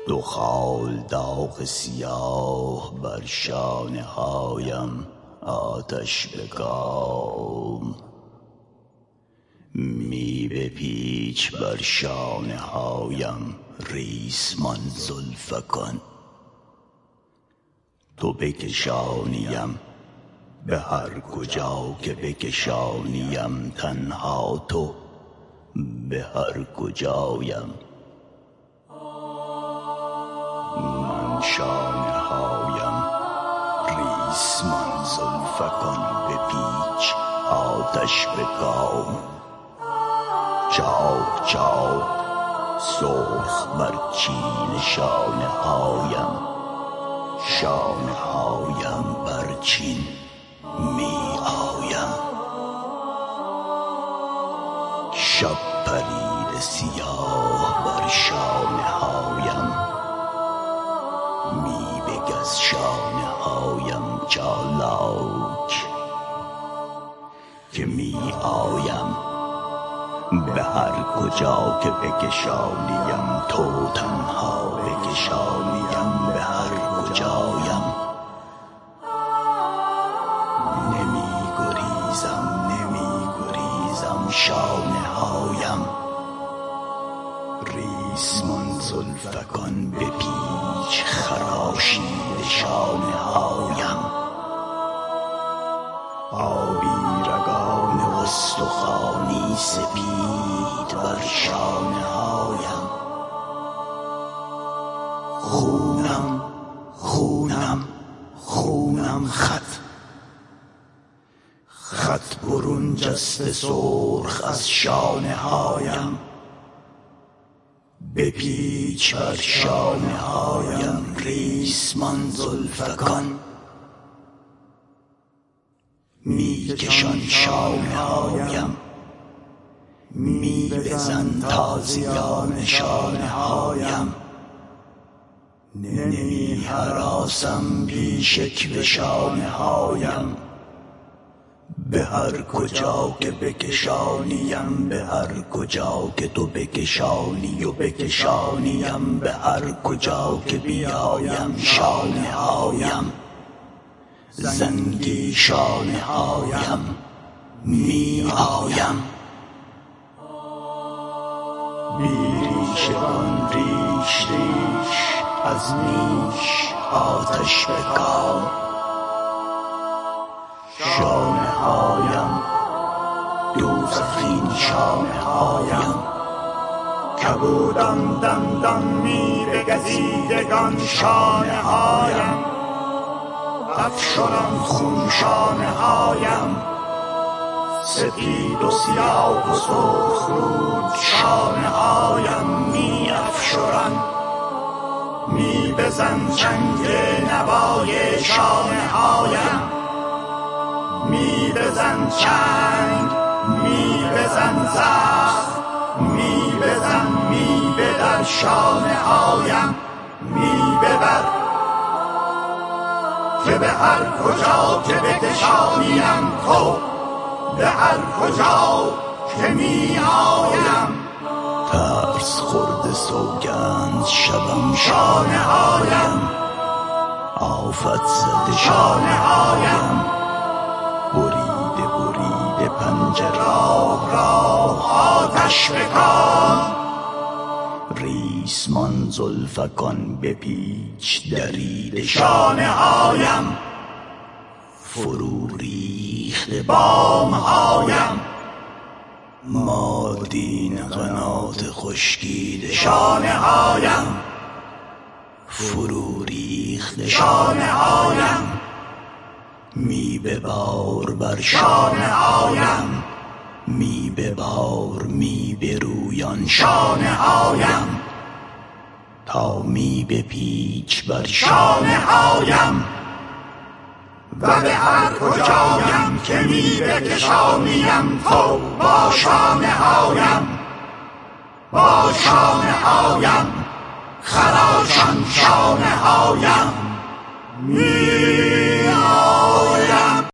دو خال داغ سیاه بر شانه هایم آتش بگام می بپیچ بر شانه هایم ریسمان زلفکان. تو بکشانیم به هر کجا که بکشانیم، تنها تو به هر کجایم. من شانه هایم ریسمان زلفکان بپیچ آتش بگام. چاک چاک سرخ بر چین شانه هایم، شانه هایم بر چین می آیم. شب پرید سیاه بر شانه هایم، می بگز شانه هایم چالاک که می آیم. به هر کجا که بکشانیم تو تنها بکشانیم، به هر کجایم. نمی گریزم شانه هایم ریسمان زلفکان بپیچ خراشید شانه هایم. آبی رگان استخوانی سپید بر شانه هایم. خونم خط برون جسته سرخ از شانه هایم. بپیچ بر شانه هایم ریسمان زلفکان. می کشان شانه هایم، می بزن تازیان شانه هایم. نمی هراسم بی شکوه شانه هایم. به هر کجا که بکشانیم، به هر کجا که تو بکشانی و بکشانیم، به هر کجا که بیایم شانه هایم. زنگی شانه هایم می آیم. بیریشگان ریش از نیش آتش بگام. شانه هایم دوزخین شانه هایم. کبودان دندان می بگزیدگان شانه هایم. افشران خون شانه هایم. سپید و سیاه و سرخ رود شانه هایم می افشران. می بزن چنگ نوای شانه هایم. می بزن چنگ، می بزن زخم، می بزن می بدر شانه هایم. می ببر که به هر کجا که بکشانیم تو، به هر کجا که می آیم. ترس خورده سوگند شبم شانه هایم. آفت زده شانه هایم. بریده پنجه راه آتش بکام. ریسمان زلفکان بپیچ درید شانه هایم. فرو ریخته بام هایم. مادین قنات خشکیده شانه هایم. فرو ریخته شانه هایم. می ببار بر شانه هایم. می ببار می برویان شانه هایم. تا می بپیچ بر شانه هایم. و به هر کجایم که می بکشانیم تو با شانه هایم. با شانه هایم.